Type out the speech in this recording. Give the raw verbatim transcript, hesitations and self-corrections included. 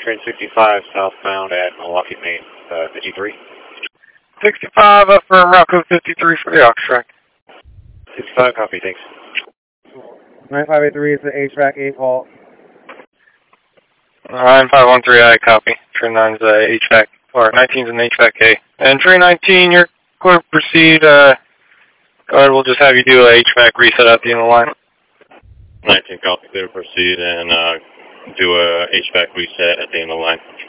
train sixty-five southbound at Milwaukee, Maine, uh, fifty-three. sixty-five up for Rocco fifty-three for the aux track. sixty-five, copy, thanks. nine five eight three is the H V A C eight fault. nine five one three, I copy. Train nine's uh, H V A C, or nineteen's an H V A C A. And train nineteen, you're going to proceed, uh, go ahead, we'll just have you do a H V A C reset at the end of the line. nineteen, copy, clear to proceed and uh, do a H V A C reset at the end of the line.